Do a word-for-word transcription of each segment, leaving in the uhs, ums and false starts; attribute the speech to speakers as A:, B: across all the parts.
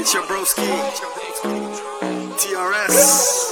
A: It's your broski, T R S.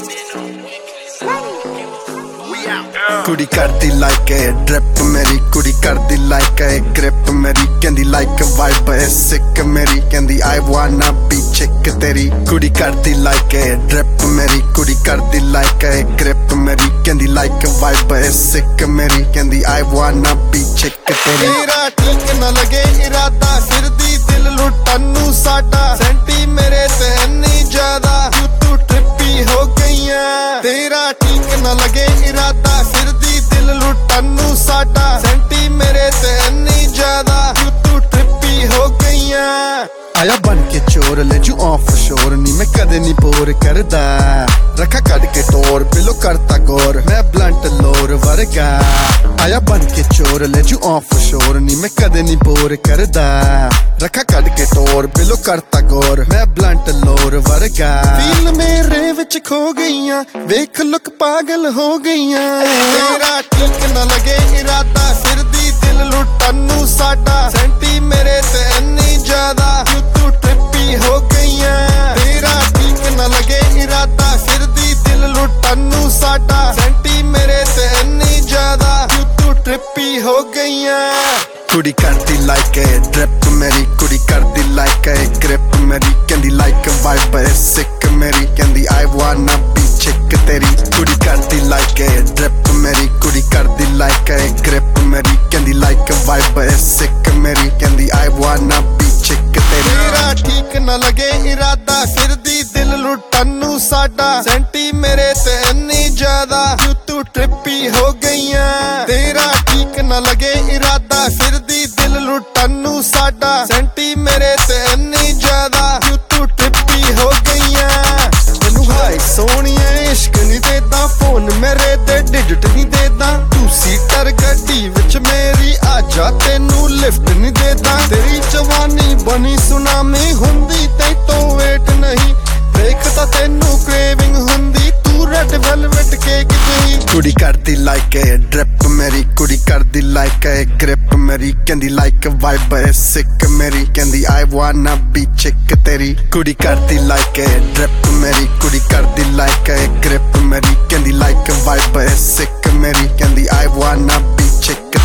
A: We out.
B: कुड़ी करदी like a drip मेरी कुड़ी करदी लाइक ए ग्रिप मेरी कहंदी लाइक वाइब ए सिक मेरी कहंदी आई वाना बी चिक तेरी कुड़ी करदी लाइक ए ड्रिप मेरी कुड़ी करदी लाइक ए ग्रिप मेरी कहंदी लाइक वाइब ए सिक मेरी कहंदी आई वाना बी चिक तेरी मेरा ठीक ना लगे इरादा फिर दी दिल लुटन नू साडा सेंटी मेरे ते इन्नी ज्यादा तू ट्रिपी हो गईया तेरा ठीक ना लगे इरादा फिर दी दिल लुटन नू साडा सेंटी मेरे ते इन्नी ज्यादा तू ट्रिपी हो गईया आया बन के चोर ले जू ऑफ शोर नी मैं कदे नी बोर करदा रखा कट के टोर पिलो करता गोर मैं ब्लंट लोर वर्गा आया बन के चोर ले जू ऑफ शोर नी मैं कदे नी बोर करदा रखा कट के टोर पिलो करता गोर मैं ब्लंट लोर वर्गा फील मेरे विच खो गईया वेख लुक पागल हो गईया तेरा ठीक ना लगे इरादा फिर दी दिल लुटन नू साडा सेंटी मेरे ते इन्नी ज्यादा तू ट्रिपी हो गईया तेरा ठीक ना लगे इरादा फिर दी दिल लुटन नू साडा सेंटी मेरे ते इन्नी ज्यादा तू ट्रिपी हो गईया कुड़ी करदी लाइक ए ड्रिप मेरी कुड़ी करदी लाइक ए ग्रिप मेरी कहंदी लाइक वाइब ए सिक मेरी कहंदी आई वाना बी चिक तेरी कुड़ी करदी लाइक ए ड्रिप मेरी कुड़ी करदी लाइक ए ग्रिप मेरी कहंदी लाइक वाइब ए सिक मेरी कहंदी आई वाना बी चिक तेरी मेरा ठीक ना लगे इरादा फिर दी दिल लुटन नू साडा सेंटी मेरे ते इन्नी ज्यादा तू ट्रिपी हो गईया तेरा ठीक ना लगे इरादा फिर दी दिल लुटन नू साडा सेंटी मेरे ते इन्नी ज्यादा तू ट्रिपी हो गईया तैनू हाय सोहणिया इश्क नहीं देदा फोन मेरे ते डिजिट नहीं देदा तू सीटर गड्डी विच मेरी आजा तेनू लिफ्ट नहीं देदा तेरी जवानी बनी सुनामी हुंदी ते तो वेट नहीं देखता तेनू क्रेविंग हुंदी तू रेड वेलवेट केक जही कुड़ी करदी लाइक ए ड्रिप मेरी कुड़ी करदी लाइक ए ग्रिप मेरी कहंदी लाइक वाइब ए सिक मेरी कहंदी आई वाना बी चिक तेरी कुड़ी करदी लाइक ए ड्रिप मेरी कुड़ी करदी लाइक ए ग्रिप मेरी कहंदी लाइक वाइब ए सिक मेरी कहंदी आई वाना बी चिक